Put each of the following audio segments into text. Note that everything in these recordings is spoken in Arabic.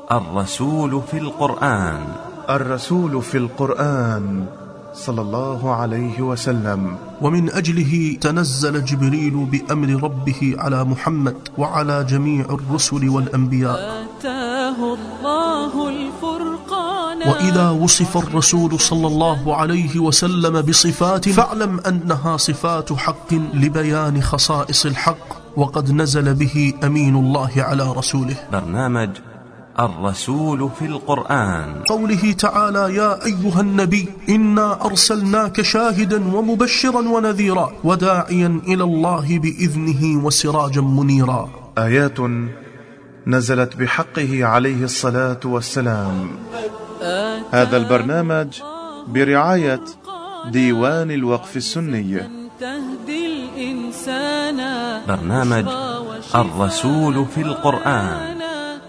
الرسول في القرآن. الرسول في القرآن صلى الله عليه وسلم. ومن أجله تنزل جبريل بأمر ربه على محمد وعلى جميع الرسل والأنبياء. آتاه الله الفرقان. وإذا وصف الرسول صلى الله عليه وسلم بصفات فاعلم أنها صفات حق لبيان خصائص الحق، وقد نزل به أمين الله على رسوله. برنامج الرسول في القرآن. قوله تعالى: يا أيها النبي إنا أرسلناك شاهدا ومبشرا ونذيرا وداعيا إلى الله بإذنه وسراجا منيرا. آيات نزلت بحقه عليه الصلاة والسلام. هذا البرنامج برعاية ديوان الوقف السني. برنامج الرسول في القرآن.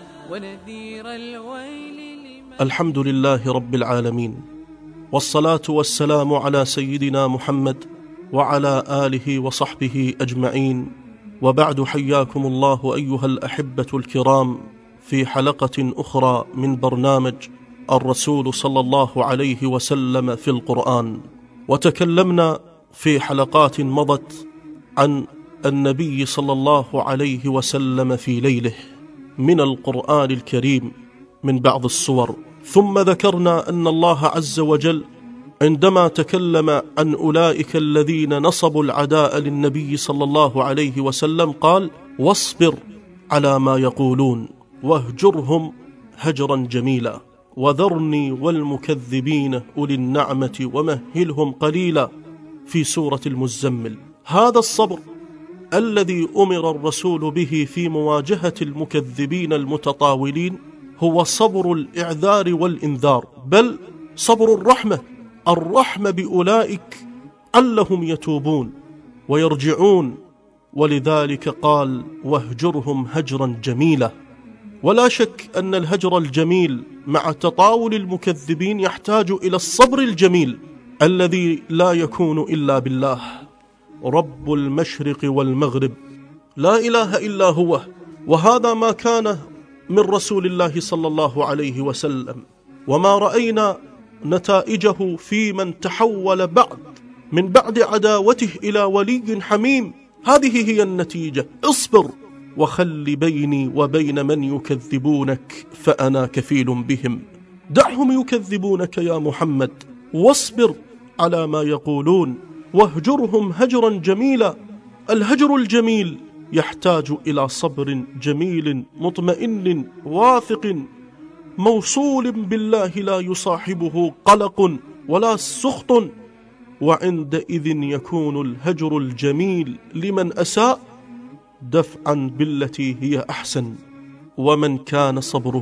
الحمد لله رب العالمين، والصلاة والسلام على سيدنا محمد وعلى آله وصحبه أجمعين، وبعد، حياكم الله أيها الأحبة الكرام في حلقة أخرى من برنامج الرسول صلى الله عليه وسلم في القرآن. وتكلمنا في حلقات مضت عن النبي صلى الله عليه وسلم في ليله من القرآن الكريم من بعض الصور، ثم ذكرنا أن الله عز وجل عندما تكلم عن أولئك الذين نصبوا العداء للنبي صلى الله عليه وسلم قال: واصبر على ما يقولون واهجرهم هجرا جميلا وذرني والمكذبين أولي النعمة ومهلهم قليلا في سورة المزمل. هذا الصبر الذي أمر الرسول به في مواجهة المكذبين المتطاولين هو صبر الإعذار والإنذار، بل صبر الرحمة بأولئك علهم يتوبون ويرجعون، ولذلك قال: واهجرهم هجرا جميلا. ولا شك أن الهجر الجميل مع تطاول المكذبين يحتاج إلى الصبر الجميل الذي لا يكون إلا بالله رب المشرق والمغرب، لا إله إلا هو. وهذا ما كان من رسول الله صلى الله عليه وسلم، وما رأينا نتائجه في من تحول من بعد عداوته إلى ولي حميم. هذه هي النتيجة. اصبر وخل بيني وبين من يكذبونك فأنا كفيل بهم. دعهم يكذبونك يا محمد، واصبر على ما يقولون واهجرهم هجرا جميلا. الهجر الجميل يحتاج إلى صبر جميل مطمئن واثق موصول بالله لا يصاحبه قلق ولا سخط، وعندئذ يكون الهجر الجميل لمن أساء دفعا بالتي هي أحسن. ومن كان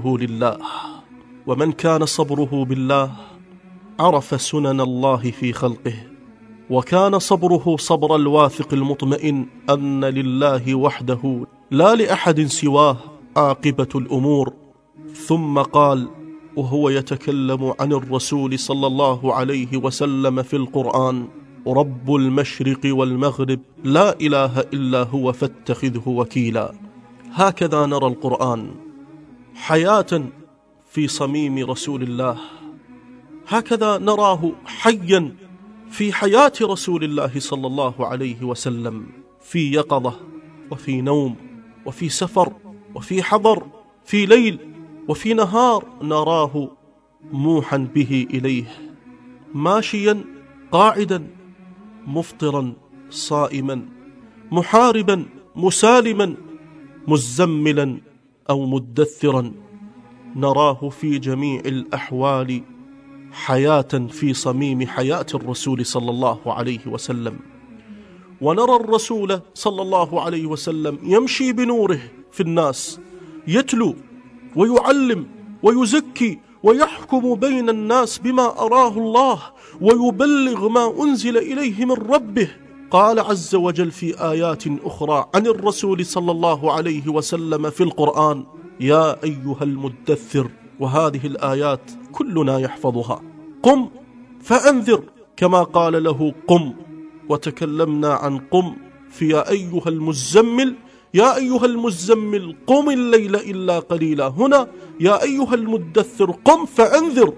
صبره بالله عرف سنن الله في خلقه، وكان صبره صبر الواثق المطمئن أن لله وحده لا لأحد سواه عاقبة الأمور. ثم قال وهو يتكلم عن الرسول صلى الله عليه وسلم في القرآن: رب المشرق والمغرب لا إله إلا هو فاتخذه وكيلا. هكذا نرى القرآن حياة في صميم رسول الله، هكذا نراه حيا في حياة رسول الله صلى الله عليه وسلم، في يقظة وفي نوم وفي سفر وفي حضر، في ليل وفي نهار نراه موحا به إليه، ماشيا قاعدا مفطرا صائما محاربا مسالما مزملا أو مدثرا. نراه في جميع الأحوال حياة في صميم حياة الرسول صلى الله عليه وسلم. ونرى الرسول صلى الله عليه وسلم يمشي بنوره في الناس، يتلو ويعلم ويزكي ويحكم بين الناس بما أراه الله ويبلغ ما أنزل إليه من ربه. قال عز وجل في آيات أخرى عن الرسول صلى الله عليه وسلم في القرآن: يا أيها المدثر. وهذه الآيات كلنا يحفظها. قم فأنذر، كما قال له قم. وتكلمنا عن قم في يا أيها المزمل، يا أيها المزمل قم الليل إلا قليلا. هنا يا أيها المدثر قم فأنذر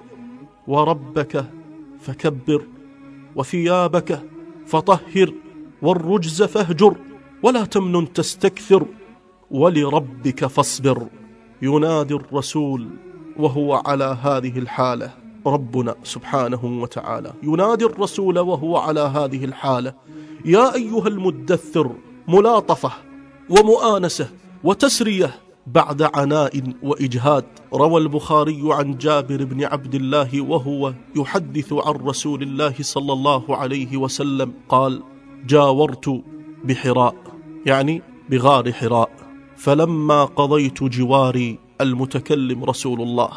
وربك فكبر وثيابك فطهر والرجز فاهجر ولا تمنن تستكثر ولربك فاصبر. ينادي الرسول وهو على هذه الحالة، ربنا سبحانه وتعالى ينادي الرسول وهو على هذه الحالة: يا أيها المدثر، ملاطفة ومؤانسة وتسرية بعد عناء وإجهاد. روى البخاري عن جابر بن عبد الله وهو يحدث عن رسول الله صلى الله عليه وسلم قال: جاورت بحراء، يعني بغار حراء، فلما قضيت جواري، المتكلم رسول الله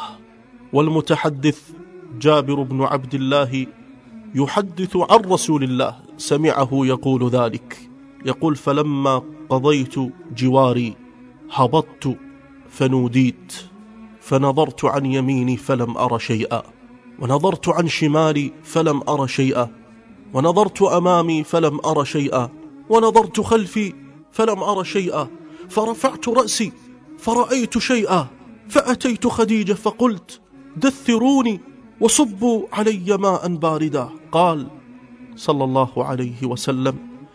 والمتحدث جابر بن عبد الله يحدث عن رسول الله، سمعه يقول ذلك، يقول: فلما قضيت جواري هبطت فنوديت، فنظرت عن يميني فلم أر شيئا، ونظرت عن شمالي فلم أر شيئا، ونظرت أمامي فلم أر شيئا، ونظرت خلفي فلم أر شيئا، فرفعت رأسي فرأيت شيئا، فأتيت خديجة فقلت: دثروني وصبوا علي ماء باردا. قال صلى الله عليه وسلم: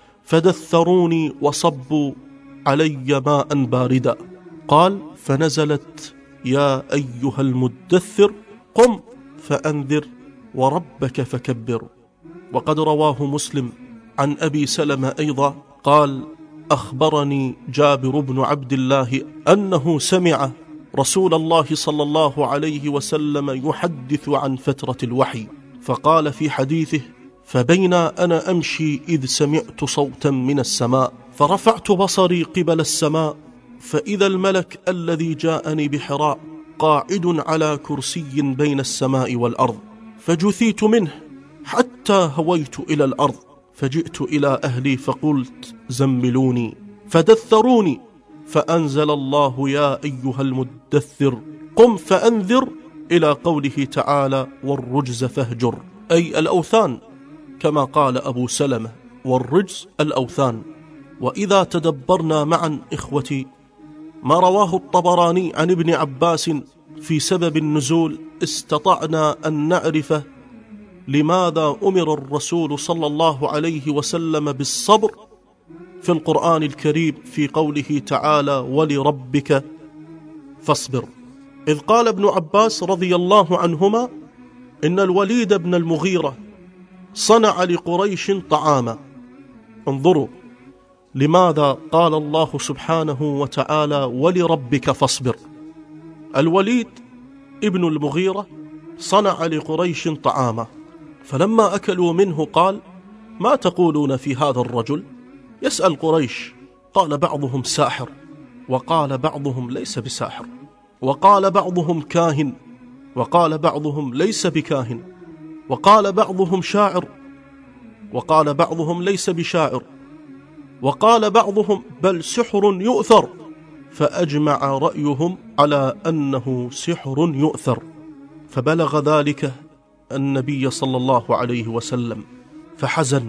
فدثروني وصبوا علي ماء باردا. قال: فنزلت: يا أيها المدثر قم فأنذر وربك فكبر. وقد رواه مسلم عن أبي سلمة أيضا قال: أخبرني جابر بن عبد الله أنه سمع رسول الله صلى الله عليه وسلم يحدث عن فترة الوحي، فقال في حديثه: فبينا أنا أمشي إذ سمعت صوتا من السماء، فرفعت بصري قبل السماء، فإذا الملك الذي جاءني بحراء قاعد على كرسي بين السماء والأرض، فجثيت منه حتى هويت إلى الأرض، فجئت إلى أهلي فقلت: زملوني، فدثروني، فأنزل الله: يا أيها المدثر قم فأنذر، إلى قوله تعالى: والرجز فاهجر، أي الأوثان، كما قال أبو سلمة: والرجز الأوثان. وإذا تدبرنا معا إخوتي ما رواه الطبراني عن ابن عباس في سبب النزول، استطعنا أن نعرف لماذا أمر الرسول صلى الله عليه وسلم بالصبر في القرآن الكريم في قوله تعالى: ولربك فاصبر. إذ قال ابن عباس رضي الله عنهما: إن الوليد بن المغيرة صنع لقريش طعاما. انظروا لماذا قال الله سبحانه وتعالى: ولربك فاصبر. الوليد ابن المغيرة صنع لقريش طعاما، فلما أكلوا منه قال: ما تقولون في هذا الرجل؟ يسأل قريش، قال بعضهم ساحر، وقال بعضهم ليس بساحر، وقال بعضهم كاهن، وقال بعضهم ليس بكاهن، وقال بعضهم شاعر، وقال بعضهم ليس بشاعر، وقال بعضهم بل سحر يؤثر، فأجمع رأيهم على أنه سحر يؤثر. فبلغ ذلك النبي صلى الله عليه وسلم فحزن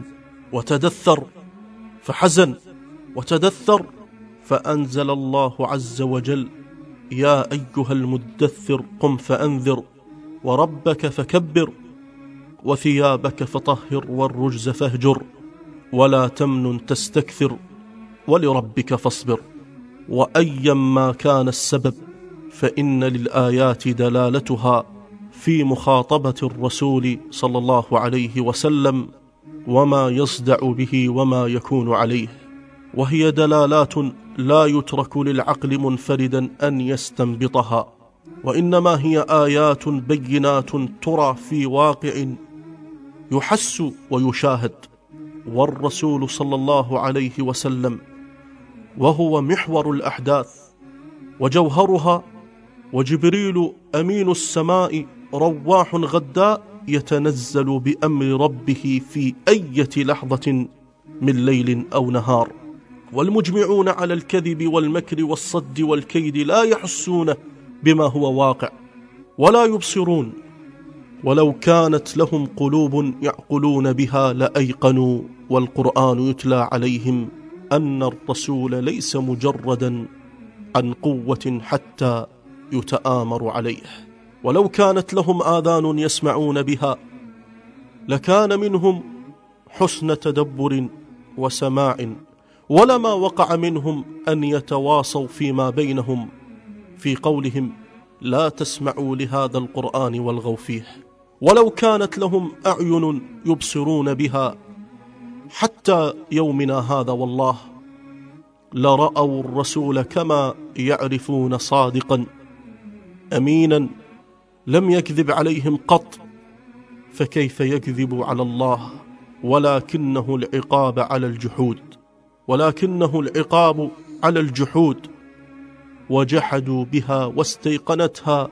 وتدثر، فأنزل الله عز وجل: يا أيها المدثر قم فأنذر وربك فكبر وثيابك فطهر والرجز فاهجر ولا تمنن تستكثر ولربك فاصبر. وأيما كان السبب فإن للآيات دلالتها في مخاطبة الرسول صلى الله عليه وسلم وما يصدع به وما يكون عليه، وهي دلالات لا يترك للعقل منفردا أن يستنبطها، وإنما هي آيات بينات ترى في واقع يحس ويشاهد. والرسول صلى الله عليه وسلم وهو محور الأحداث وجوهرها، وجبريل أمين السماء رواح غداء يتنزل بأمر ربه في أي لحظة من ليل أو نهار، والمجمعون على الكذب والمكر والصد والكيد لا يحسون بما هو واقع ولا يبصرون، ولو كانت لهم قلوب يعقلون بها لأيقنوا والقرآن يتلى عليهم أن الرسول ليس مجردا عن قوة حتى يتآمر عليه، ولو كانت لهم آذان يسمعون بها لكان منهم حسن تدبر وسماع، ولما وقع منهم أن يتواصوا فيما بينهم في قولهم لا تسمعوا لهذا القرآن والغوا فيه. ولو كانت لهم أعين يبصرون بها حتى يومنا هذا والله لرأوا الرسول كما يعرفون صادقا أمينا لم يكذب عليهم قط، فكيف يكذب على الله؟ ولكنه العقاب على الجحود، وجحدوا بها واستيقنتها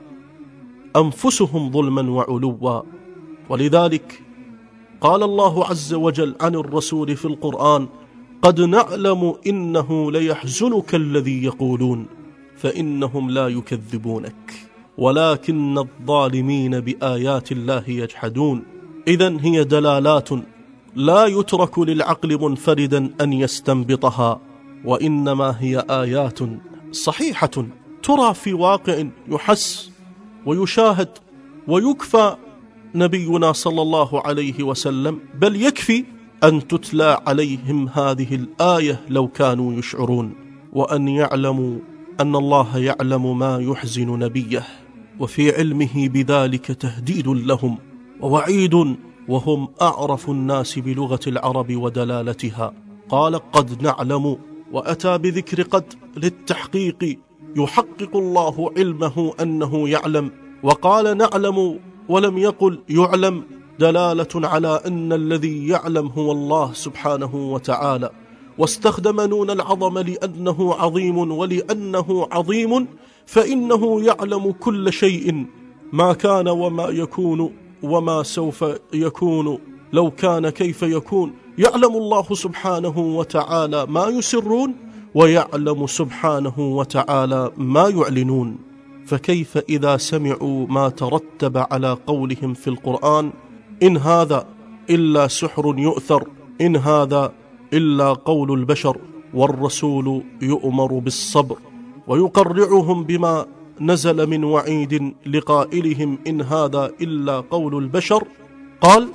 أنفسهم ظلما وعلوا. ولذلك قال الله عز وجل عن الرسول في القرآن قد نعلم إنه ليحزنك الذي يقولون فإنهم لا يكذبونك ولكن الظالمين بآيات الله يجحدون. إذن هي دلالات لا يترك للعقل منفردا أن يستنبطها، وإنما هي آيات صحيحة ترى في واقع يحس ويشاهد، ويكفى نبينا صلى الله عليه وسلم بل يكفي أن تتلى عليهم هذه الآية لو كانوا يشعرون، وأن يعلموا أن الله يعلم ما يحزن نبيه، وفي علمه بذلك تهديد لهم ووعيد، وهم أعرف الناس بلغة العرب ودلالتها. قال قد نعلم، وأتى بذكر قد للتحقيق، يحقق الله علمه أنه يعلم، وقال نعلم ولم يقل يعلم، دلالة على أن الذي يعلم هو الله سبحانه وتعالى. واستخدم نون العظم لأنه عظيم، ولأنه عظيم فإنه يعلم كل شيء، ما كان وما يكون وما سوف يكون، لو كان كيف يكون. يعلم الله سبحانه وتعالى ما يسرون، ويعلم سبحانه وتعالى ما يعلنون. فكيف إذا سمعوا ما ترتب على قولهم في القرآن إن هذا إلا سحر يؤثر، إن هذا إلا قول البشر، والرسول يؤمر بالصبر، ويقرعهم بما نزل من وعيد لقائلهم إن هذا إلا قول البشر. قال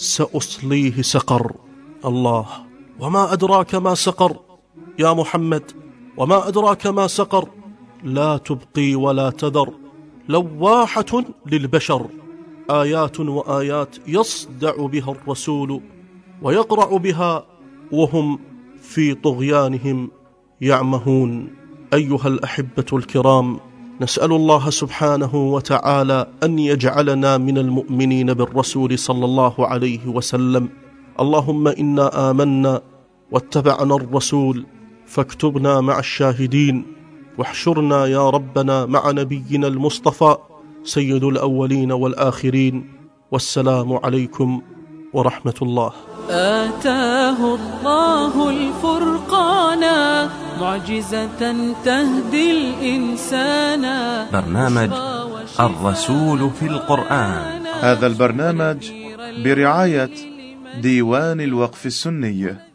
سأصليه سقر. الله، وما أدراك ما سقر يا محمد؟ وما أدراك ما سقر؟ لا تبقي ولا تذر، لواحة للبشر، آيات وآيات يصدع بها الرسول ويقرع بها وهم في طغيانهم يعمهون. أيها الأحبة الكرام، نسأل الله سبحانه وتعالى أن يجعلنا من المؤمنين بالرسول صلى الله عليه وسلم. اللهم إنا آمنا واتبعنا الرسول فاكتبنا مع الشاهدين، واحشرنا يا ربنا مع نبينا المصطفى سيد الأولين والآخرين. والسلام عليكم ورحمة الله. آتاه الله الفرقان معجزة تهدي الإنسان. برنامج الرسول في القرآن. هذا البرنامج برعاية ديوان الوقف السني.